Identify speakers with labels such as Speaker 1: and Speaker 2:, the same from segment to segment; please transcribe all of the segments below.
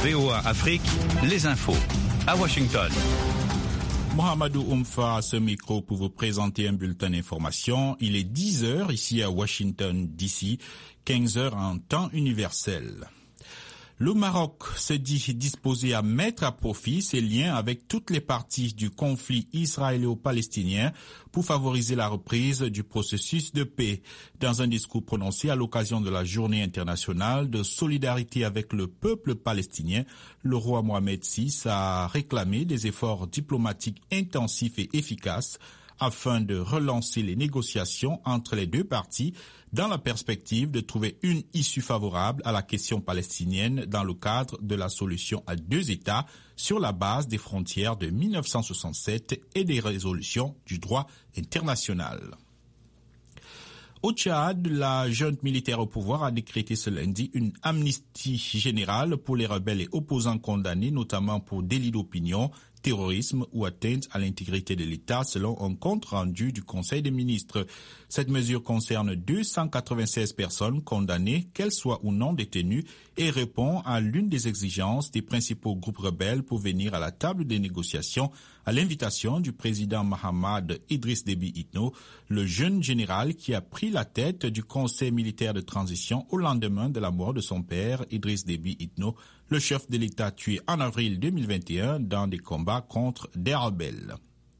Speaker 1: VOA Afrique, les infos. À Washington.
Speaker 2: Mohamedou Oumfa à ce micro pour vous présenter un bulletin d'information. Il est 10h ici à Washington DC, 15h en temps universel. Le Maroc se dit disposé à mettre à profit ses liens avec toutes les parties du conflit israélo-palestinien pour favoriser la reprise du processus de paix. Dans un discours prononcé à l'occasion de la Journée internationale de solidarité avec le peuple palestinien, le roi Mohamed VI a réclamé des efforts diplomatiques intensifs et efficaces afin de relancer les négociations entre les deux parties dans la perspective de trouver une issue favorable à la question palestinienne dans le cadre de la solution à deux États sur la base des frontières de 1967 et des résolutions du droit international. Au Tchad, la junte militaire au pouvoir a décrété ce lundi une amnistie générale pour les rebelles et opposants condamnés, notamment pour délit d'opinion, terrorisme ou atteinte à l'intégrité de l'État, selon un compte rendu du Conseil des ministres. Cette mesure concerne 296 personnes condamnées, qu'elles soient ou non détenues, et répond à l'une des exigences des principaux groupes rebelles pour venir à la table des négociations à l'invitation du président Mahamad Idriss Déby Itno, le jeune général qui a pris la tête du Conseil militaire de transition au lendemain de la mort de son père, Idriss Déby Itno, le chef de l'État tué en avril 2021 dans des combats contre des rebelles.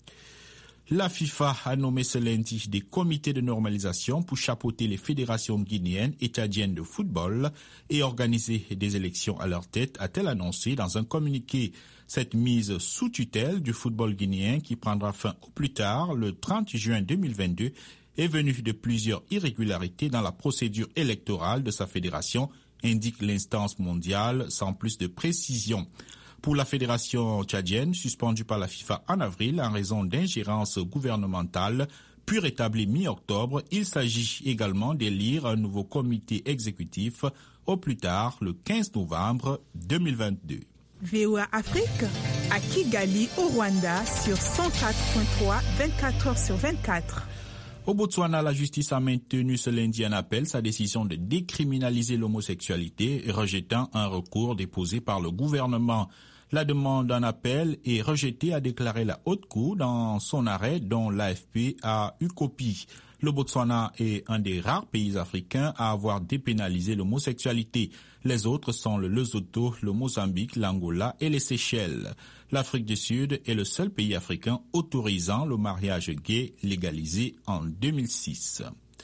Speaker 2: La FIFA a nommé ce lundi des comités de normalisation pour chapeauter les fédérations guinéennes et tchadiennes de football et organiser des élections à leur tête, a-t-elle annoncé dans un communiqué. Cette mise sous tutelle du football guinéen qui prendra fin au plus tard, le 30 juin 2022, est venue de plusieurs irrégularités dans la procédure électorale de sa fédération, indique l'instance mondiale sans plus de précision. Pour la fédération tchadienne, suspendue par la FIFA en avril en raison d'ingérence gouvernementale, puis rétablie mi-octobre, il s'agit également d'élire un nouveau comité exécutif au plus tard le 15 novembre 2022.
Speaker 3: VOA Afrique, à Kigali, au Rwanda, sur 104.3, 24 heures sur 24.
Speaker 2: Au Botswana, la justice a maintenu ce lundi en appel sa décision de décriminaliser l'homosexualité, rejetant un recours déposé par le gouvernement. La demande en appel est rejetée, a déclaré la Haute Cour dans son arrêt dont l'AFP a eu copie. Le Botswana est un des rares pays africains à avoir dépénalisé l'homosexualité. Les autres sont le Lesotho, le Mozambique, l'Angola et les Seychelles. L'Afrique du Sud est le seul pays africain autorisant le mariage gay légalisé en 2006.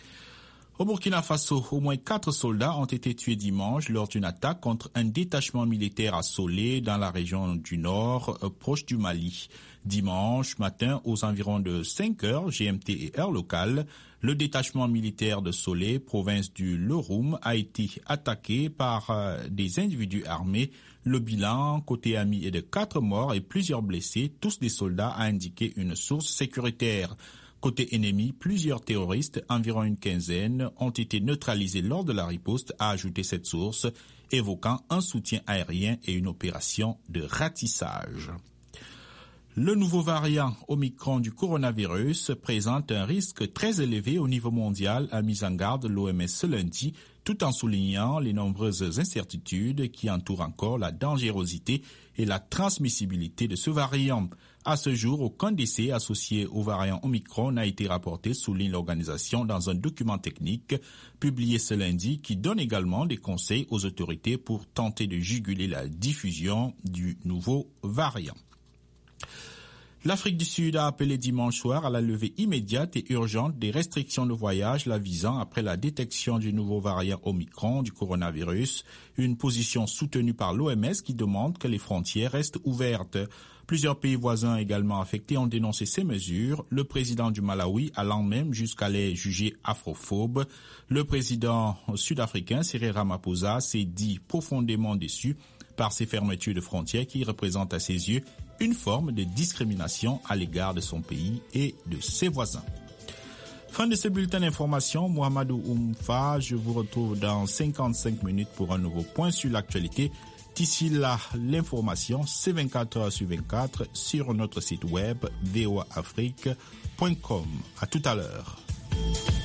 Speaker 2: Au Burkina Faso, au moins 4 soldats ont été tués dimanche lors d'une attaque contre un détachement militaire à Solé dans la région du Nord, proche du Mali. Dimanche matin, aux environs de 5 heures GMT et heure locale, le détachement militaire de Solé, province du Loroum, a été attaqué par des individus armés. Le bilan, côté ami, est de 4 morts et plusieurs blessés, tous des soldats, a indiqué une source sécuritaire. Côté ennemi, plusieurs terroristes, environ une quinzaine, ont été neutralisés lors de la riposte, a ajouté cette source, évoquant un soutien aérien et une opération de ratissage. Le nouveau variant Omicron du coronavirus présente un risque très élevé au niveau mondial, a mis en garde l'OMS ce lundi, tout en soulignant les nombreuses incertitudes qui entourent encore la dangerosité et la transmissibilité de ce variant. À ce jour, aucun décès associé au variant Omicron n'a été rapporté, souligne l'organisation dans un document technique publié ce lundi qui donne également des conseils aux autorités pour tenter de juguler la diffusion du nouveau variant. L'Afrique du Sud a appelé dimanche soir à la levée immédiate et urgente des restrictions de voyage la visant après la détection du nouveau variant Omicron du coronavirus, une position soutenue par l'OMS qui demande que les frontières restent ouvertes. Plusieurs pays voisins également affectés ont dénoncé ces mesures, le président du Malawi allant même jusqu'à les juger afrophobes. Le président sud-africain Cyril Ramaphosa s'est dit profondément déçu par ces fermetures de frontières qui représentent à ses yeux une forme de discrimination à l'égard de son pays et de ses voisins. Fin de ce bulletin d'information, Mohamedou Oumfa, je vous retrouve dans 55 minutes pour un nouveau point sur l'actualité. D'ici là, l'information, c'est 24 heures sur 24 sur notre site web voaafrique.com. À tout à l'heure.